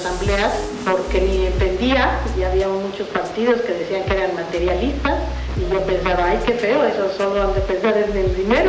asambleas porque ni entendía, y había muchos partidos que decían que eran materialistas, y yo pensaba, ay, qué feo, eso solo han de pensar en el dinero,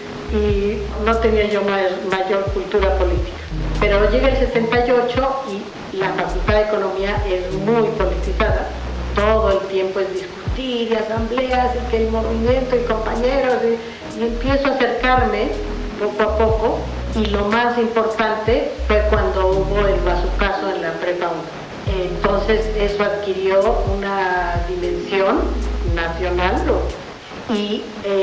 y no tenía yo mayor cultura política. Pero llega el 68 y la Facultad de Economía es muy politizada, todo el tiempo es discutir, y asambleas, y que el movimiento, y compañeros, y empiezo a acercarme poco a poco, y lo más importante fue cuando hubo el bazucazo en la Prepa 1. Entonces eso adquirió una dimensión nacional, y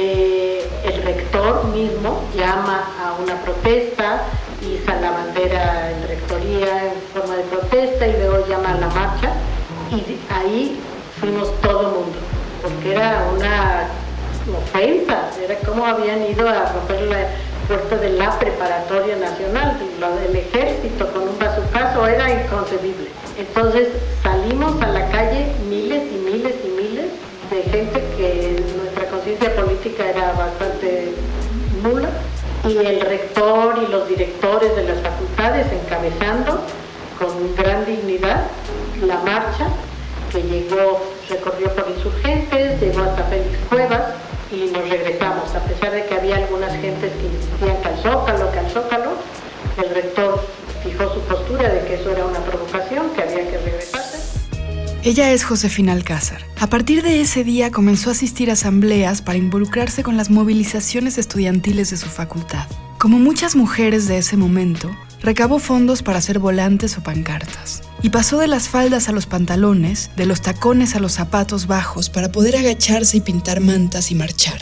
el rector mismo llama a una protesta, iza la bandera en rectoría en forma de protesta, y luego llama a la marcha, y ahí fuimos todo el mundo, porque era una ofensa, era como habían ido a romper la puerta de la preparatoria nacional, lo del ejército con un bazucazo era inconcebible. Entonces salimos a la calle miles y miles y miles de gente que nuestra conciencia política era bastante nula, y el rector y los directores de las facultades encabezando con gran dignidad la marcha que recorrió por Insurgentes, llegó hasta Félix Cuevas, y nos regresamos, a pesar de que había algunas gentes que insistían que al Zócalo, el rector fijó su postura de que eso era una provocación, que había que regresarse. Ella es Josefina Alcázar. A partir de ese día comenzó a asistir a asambleas para involucrarse con las movilizaciones estudiantiles de su facultad. Como muchas mujeres de ese momento, recabó fondos para hacer volantes o pancartas. Y pasó de las faldas a los pantalones, de los tacones a los zapatos bajos para poder agacharse y pintar mantas y marchar.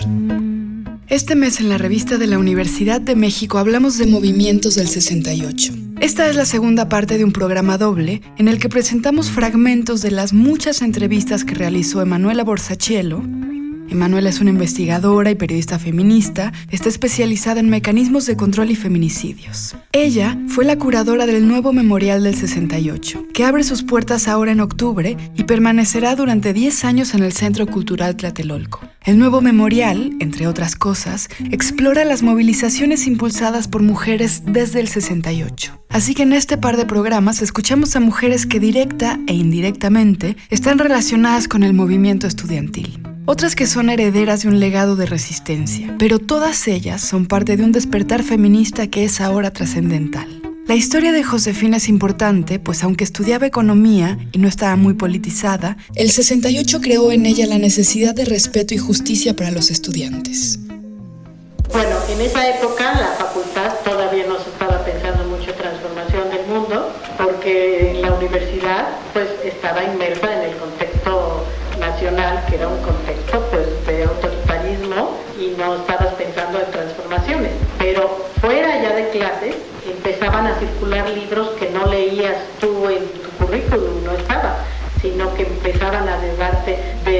Este mes en la revista de la Universidad de México hablamos de movimientos del 68. Esta es la segunda parte de un programa doble en el que presentamos fragmentos de las muchas entrevistas que realizó Emanuela Borsachielo. Emanuela es una investigadora y periodista feminista, está especializada en mecanismos de control y feminicidios. Ella fue la curadora del nuevo memorial del 68, que abre sus puertas ahora en octubre y permanecerá durante 10 años en el Centro Cultural Tlatelolco. El nuevo memorial, entre otras cosas, explora las movilizaciones impulsadas por mujeres desde el 68. Así que en este par de programas escuchamos a mujeres que directa e indirectamente están relacionadas con el movimiento estudiantil. Otras que son herederas de un legado de resistencia, pero todas ellas son parte de un despertar feminista que es ahora trascendental. La historia de Josefina es importante, pues aunque estudiaba economía y no estaba muy politizada, el 68 creó en ella la necesidad de respeto y justicia para los estudiantes. Bueno, en esa época la facultad todavía no se estaba pensando mucho en transformación del mundo, porque la universidad pues estaba inmersa en el contexto nacional, que era un contexto pues de autoritarismo, y no estabas pensando en transformaciones. Pero fuera ya de clases empezaban a circular libros que no leías tú en tu currículum, no estaba, sino que empezaban a debate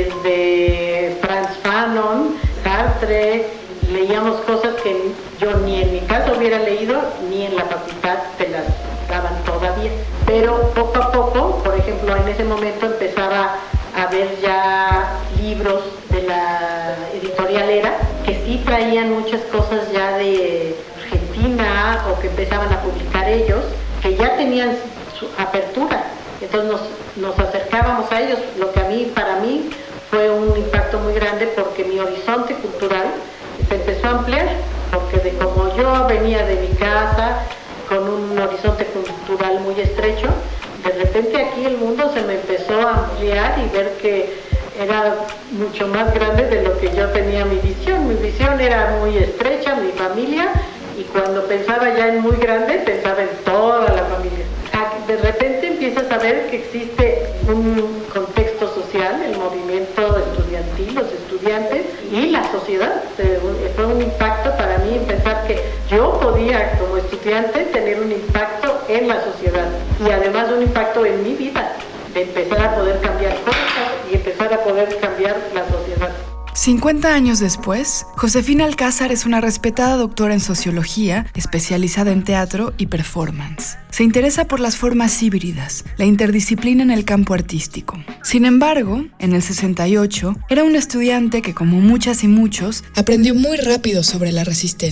desde Franz Fanon, Sartre. Leíamos cosas que yo ni en mi caso hubiera leído, ni en la facultad te las daban todavía. Pero poco a poco, por ejemplo, en ese momento empezaba a ver ya libros de la editorial Era, que sí traían muchas cosas ya de Argentina, o que empezaban a publicar ellos, que ya tenían su apertura. Entonces nos acercábamos a ellos, lo que para mí fue un impacto muy grande, porque mi horizonte cultural se empezó a ampliar, porque de como yo venía de mi casa con un horizonte cultural muy estrecho, de repente aquí el mundo se me empezó a ampliar y ver que era mucho más grande de lo que yo tenía mi visión. Mi visión era muy estrecha, mi familia, y cuando pensaba ya en muy grande, pensaba en toda la familia. De repente empiezas a ver que existe un contexto social, el movimiento estudiantil, los estudiantes y la sociedad. Fue un impacto para mí pensar que yo podía, como estudiante, tener un impacto en la sociedad, y además un impacto en mi vida, de empezar a poder cambiar cosas y empezar a poder cambiar la sociedad. 50 años después, Josefina Alcázar es una respetada doctora en sociología, especializada en teatro y performance. Se interesa por las formas híbridas, la interdisciplina en el campo artístico. Sin embargo, en el 68, era una estudiante que, como muchas y muchos, aprendió muy rápido sobre la resistencia.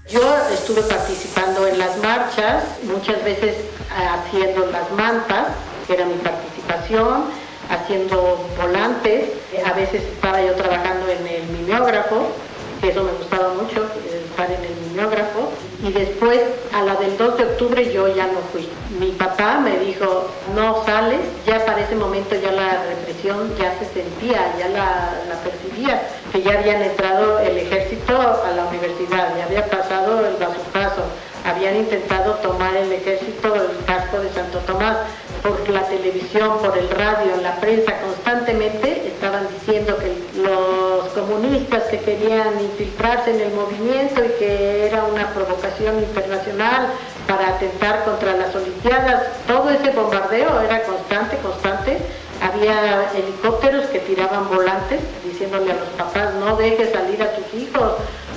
Yo estuve participando en las marchas, muchas veces haciendo las mantas, que era mi participación, haciendo volantes, a veces estaba yo trabajando en el mimeógrafo, que eso me gustaba mucho, estar en el mimeógrafo, y después a la del 2 de octubre yo ya no fui. Mi papá me dijo, no sales, ya para ese momento ya la represión ya se sentía, ya la percibía, que ya habían entrado el ejército a la universidad, ya había pasado el bazucazo, habían intentado tomar el ejército el casco de Santo Tomás. Por la televisión, por el radio, en la prensa, constantemente estaban diciendo que los comunistas que querían infiltrarse en el movimiento y que era una provocación internacional para atentar contra las Olimpiadas. Todo ese bombardeo era constante. Había helicópteros que tiraban volantes diciéndole a los papás, no dejes salir a tus hijos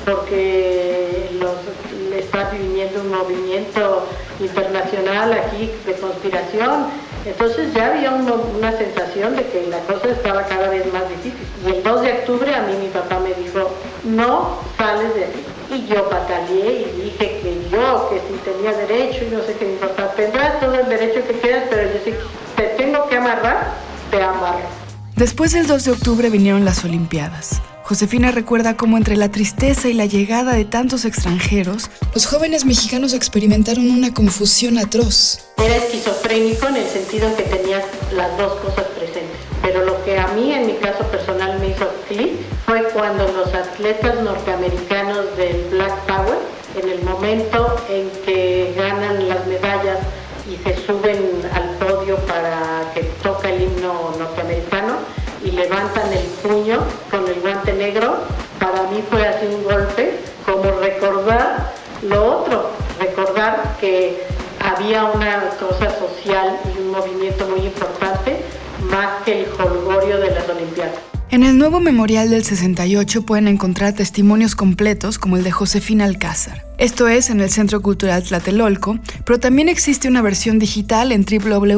porque le está viviendo un movimiento internacional aquí de conspiración. Entonces ya había una sensación de que la cosa estaba cada vez más difícil. Y el 2 de octubre a mí mi papá me dijo, no sales de aquí. Y yo pataleé y dije que sí tenía derecho y no sé qué. Mi papá, tendrás todo el derecho que quieras, pero yo sí te tengo que amarrar, te amarro. Después del 2 de octubre vinieron las Olimpiadas. Josefina recuerda cómo entre la tristeza y la llegada de tantos extranjeros, los jóvenes mexicanos experimentaron una confusión atroz. Era esquizofrénico en el sentido en que tenías las dos cosas presentes. Pero lo que a mí, en mi caso personal, me hizo clic fue cuando los atletas norteamericanos del Black Power, en el momento en que ganan las medallas y se suben al podio para que toca el himno norteamericano, y levantan el puño con el guante negro, para mí fue así un golpe, como recordar lo otro, recordar que había una cosa social y un movimiento muy importante, más que el jolgorio de las Olimpiadas. En el nuevo memorial del 68 pueden encontrar testimonios completos como el de Josefina Alcázar. Esto es en el Centro Cultural Tlatelolco, pero también existe una versión digital en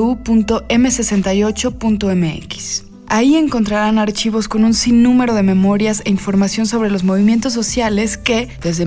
www.m68.mx. Ahí encontrarán archivos con un sinnúmero de memorias e información sobre los movimientos sociales que, desde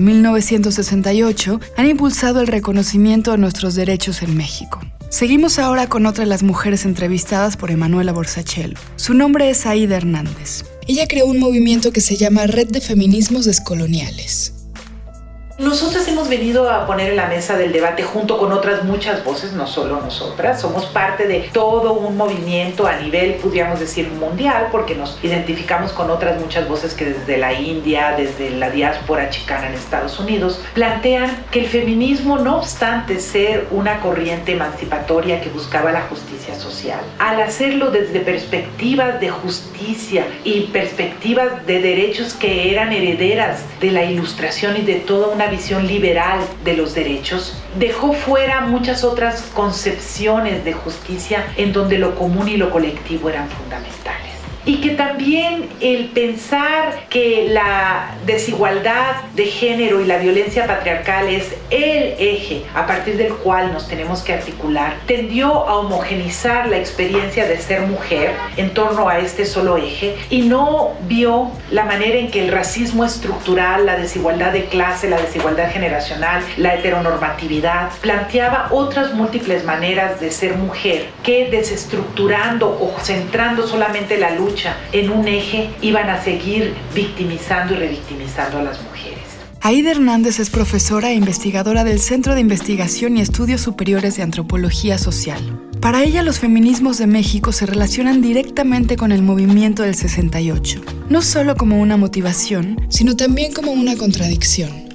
1968, han impulsado el reconocimiento de nuestros derechos en México. Seguimos ahora con otra de las mujeres entrevistadas por Emanuela Borzachello. Su nombre es Aida Hernández. Ella creó un movimiento que se llama Red de Feminismos Descoloniales. Nosotras hemos venido a poner en la mesa del debate junto con otras muchas voces, no solo nosotras. Somos parte de todo un movimiento a nivel, podríamos decir, mundial, porque nos identificamos con otras muchas voces que desde la India, desde la diáspora chicana en Estados Unidos, plantean que el feminismo, no obstante ser una corriente emancipatoria que buscaba la justicia social, al hacerlo desde perspectivas de justicia y perspectivas de derechos que eran herederas de la Ilustración y de toda una visión liberal de los derechos, dejó fuera muchas otras concepciones de justicia en donde lo común y lo colectivo eran fundamentales. Y que también el pensar que la desigualdad de género y la violencia patriarcal es el eje a partir del cual nos tenemos que articular, tendió a homogenizar la experiencia de ser mujer en torno a este solo eje y no vio la manera en que el racismo estructural, la desigualdad de clase, la desigualdad generacional, la heteronormatividad, planteaba otras múltiples maneras de ser mujer que, desestructurando o centrando solamente la lucha en un eje, iban a seguir victimizando y revictimizando a las mujeres. Aida Hernández es profesora e investigadora del Centro de Investigación y Estudios Superiores de Antropología Social. Para ella, los feminismos de México se relacionan directamente con el movimiento del 68, no solo como una motivación, sino también como una contradicción.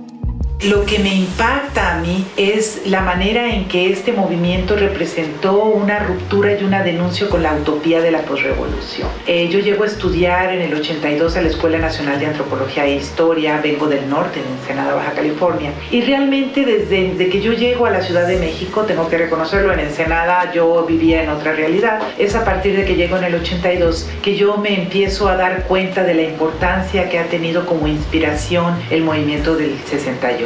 Lo que me impacta a mí es la manera en que este movimiento representó una ruptura y una denuncia con la utopía de la posrevolución. Yo llego a estudiar en el 82 a la Escuela Nacional de Antropología e Historia, vengo del norte, en Ensenada, Baja California, y realmente desde que yo llego a la Ciudad de México, tengo que reconocerlo, en Ensenada yo vivía en otra realidad, es a partir de que llego en el 82 que yo me empiezo a dar cuenta de la importancia que ha tenido como inspiración el movimiento del 68.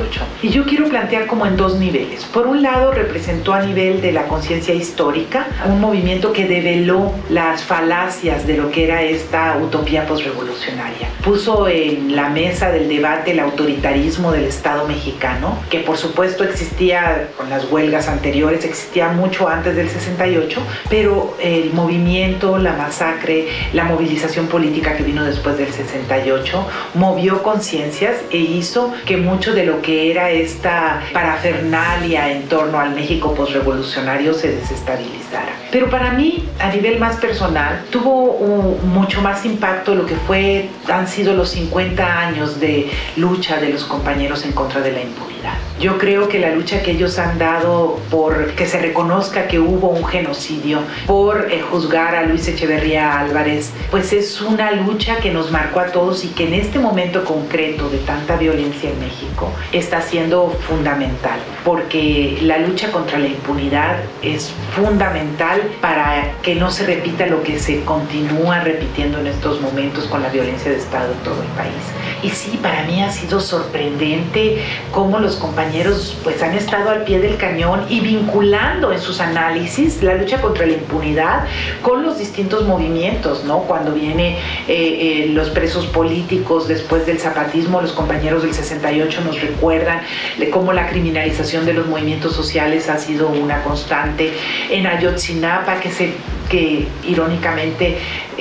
68. Y yo quiero plantear como en dos niveles. Por un lado, representó a nivel de la conciencia histórica un movimiento que develó las falacias de lo que era esta utopía posrevolucionaria. Puso en la mesa del debate el autoritarismo del Estado mexicano, que por supuesto existía con las huelgas anteriores, existía mucho antes del 68, pero el movimiento, la masacre, la movilización política que vino después del 68, movió conciencias e hizo que mucho de lo que era esta parafernalia en torno al México posrevolucionario se desestabilizara. Pero para mí, a nivel más personal, tuvo mucho más impacto lo que han sido los 50 años de lucha de los compañeros en contra de la impunidad. Yo creo que la lucha que ellos han dado por que se reconozca que hubo un genocidio, por juzgar a Luis Echeverría Álvarez, pues es una lucha que nos marcó a todos y que en este momento concreto de tanta violencia en México está siendo fundamental, porque la lucha contra la impunidad es fundamental para que no se repita lo que se continúa repitiendo en estos momentos con la violencia de Estado en todo el país. Y sí, para mí ha sido sorprendente cómo los compañeros pues han estado al pie del cañón y vinculando en sus análisis la lucha contra la impunidad con los distintos movimientos, ¿no? Cuando viene los presos políticos después del zapatismo, los compañeros del 68 nos recuerdan de cómo la criminalización de los movimientos sociales ha sido una constante. En Ayotzinapa, que irónicamente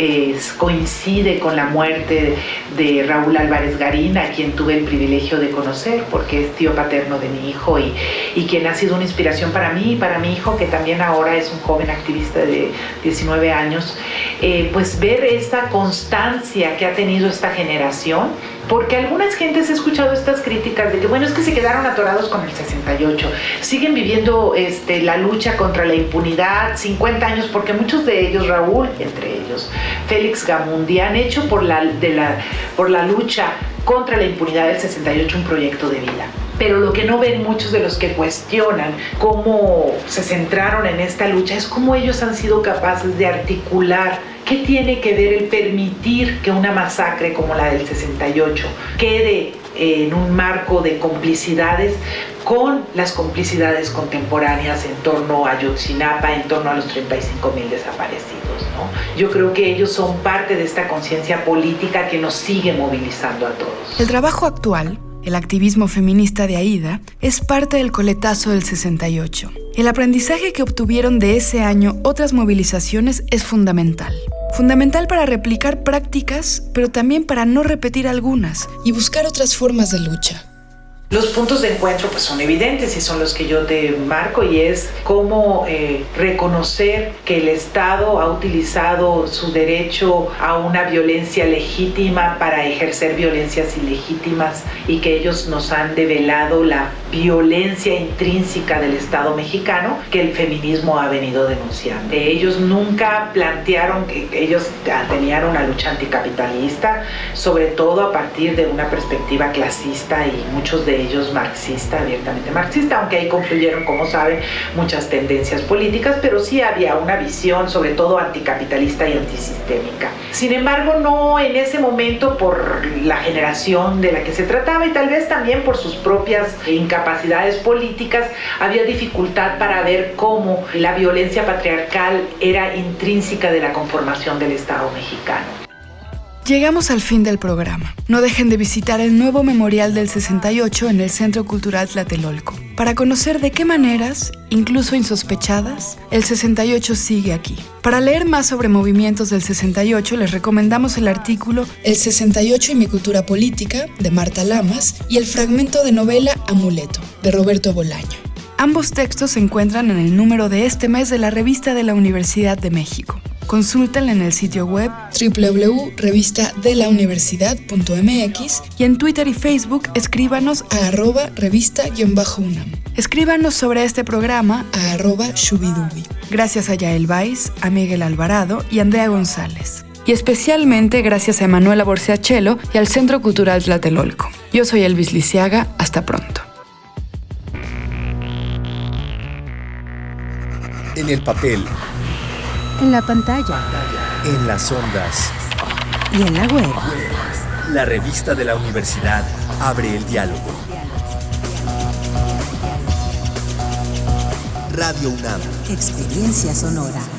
coincide con la muerte de Raúl Álvarez Garín, a quien tuve el privilegio de conocer porque es tío paterno de mi hijo y quien ha sido una inspiración para mí y para mi hijo, que también ahora es un joven activista de 19 años, pues ver esta constancia que ha tenido esta generación, porque algunas gentes he escuchado estas críticas de que bueno, es que se quedaron atorados con el 68, siguen viviendo la lucha contra la impunidad 50 años, porque muchos de ellos, Raúl entre ellos, Félix Gamundi, han hecho por la lucha contra la impunidad del 68 un proyecto de vida. Pero lo que no ven muchos de los que cuestionan cómo se centraron en esta lucha es cómo ellos han sido capaces de articular qué tiene que ver el permitir que una masacre como la del 68 quede en un marco de complicidades con las complicidades contemporáneas en torno a Ayotzinapa, en torno a los 35,000 desaparecidos, ¿no? Yo creo que ellos son parte de esta conciencia política que nos sigue movilizando a todos. El trabajo actual, el activismo feminista de Aida, es parte del coletazo del 68. El aprendizaje que obtuvieron de ese año otras movilizaciones es fundamental. Fundamental para replicar prácticas, pero también para no repetir algunas y buscar otras formas de lucha. Los puntos de encuentro pues son evidentes y son los que yo te marco, y es cómo reconocer que el Estado ha utilizado su derecho a una violencia legítima para ejercer violencias ilegítimas, y que ellos nos han develado la violencia intrínseca del Estado mexicano que el feminismo ha venido denunciando. Ellos nunca plantearon que ellos tenían una lucha anticapitalista, sobre todo a partir de una perspectiva clasista y muchos de ellos marxista, abiertamente marxista, aunque ahí confluyeron, como saben, muchas tendencias políticas, pero sí había una visión sobre todo anticapitalista y antisistémica. Sin embargo, no en ese momento, por la generación de la que se trataba y tal vez también por sus propias incapacidades políticas, había dificultad para ver cómo la violencia patriarcal era intrínseca de la conformación del Estado mexicano. Llegamos al fin del programa. No dejen de visitar el nuevo memorial del 68 en el Centro Cultural Tlatelolco, para conocer de qué maneras, incluso insospechadas, el 68 sigue aquí. Para leer más sobre movimientos del 68, les recomendamos el artículo El 68 y mi cultura política, de Marta Lamas, y el fragmento de novela Amuleto, de Roberto Bolaño. Ambos textos se encuentran en el número de este mes de la Revista de la Universidad de México. Consúltenla en el sitio web www.revistadelauniversidad.mx y en Twitter y Facebook escríbanos a @revista_UNAM. Escríbanos sobre este programa a @shubidubi. Gracias a Yael Baiz, a Miguel Alvarado y Andrea González. Y especialmente gracias a Emanuela Borciachelo y al Centro Cultural Tlatelolco. Yo soy Elvis Lisiaga. Hasta pronto. En el papel. En la pantalla. En las ondas. Y en la web. La Revista de la Universidad abre el diálogo. Radio UNAM. Experiencia sonora.